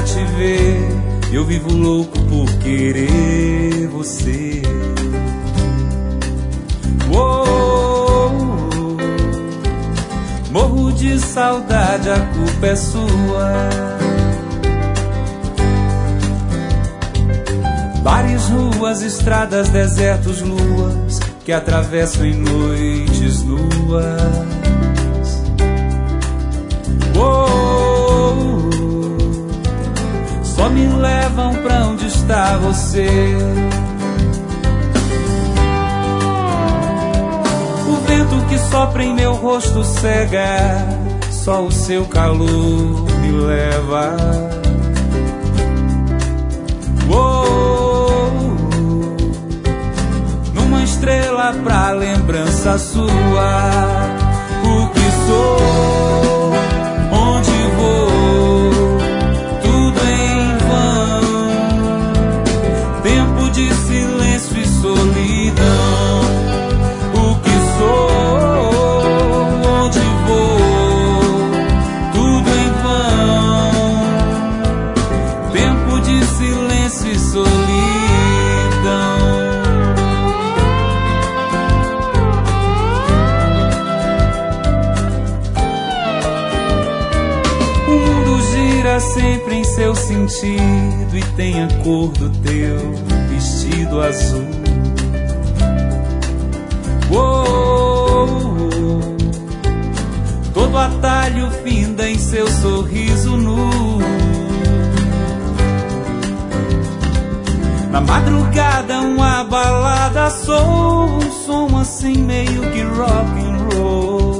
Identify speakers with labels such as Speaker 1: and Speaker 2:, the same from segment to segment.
Speaker 1: te ver, eu vivo louco por querer você. Morro de saudade, a culpa é sua. Bares, ruas, estradas, desertos, luas que atravessam em noites nuas. Só me levam pra onde está você. O vento que sopra em meu rosto cega, só o seu calor me leva. Numa estrela pra lembrança sua. O que sou, onde vou, tudo em vão. Tempo de silêncio e solidão. O que sou, onde vou, tudo em vão. Tempo de silêncio e solidão. O mundo gira sempre em seu sentido e tem a cor do teu vestido azul. Todo atalho finda em seu sorriso nu. Na madrugada uma balada soa, um som assim meio que rock and roll.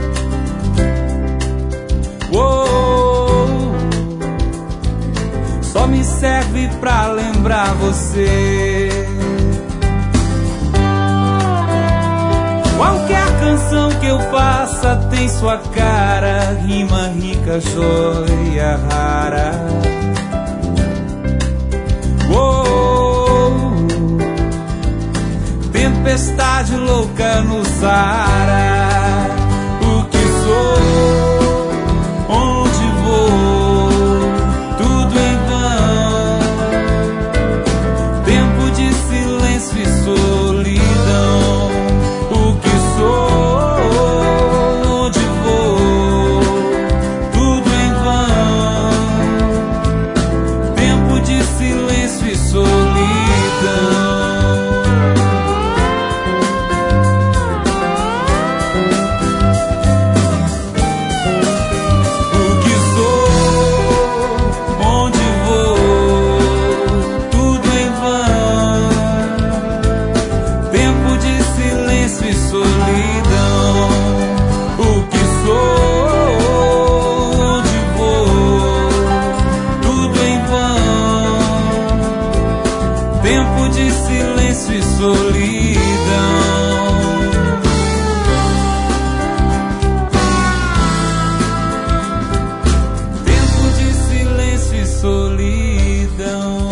Speaker 1: Só me serve pra lembrar você. Qualquer canção que eu faça tem sua cara, rima rica, joia rara. Tempestade louca no Saara. O que sou, onde vou, tudo em vão. Tempo de silêncio e solidão. O que sou, onde vou, tudo em vão. Tempo de silêncio e solidão. Tempo de silêncio e solidão. Tempo de silêncio e solidão.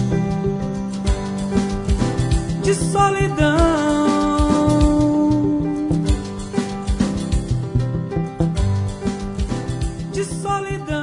Speaker 1: De solidão. De solidão.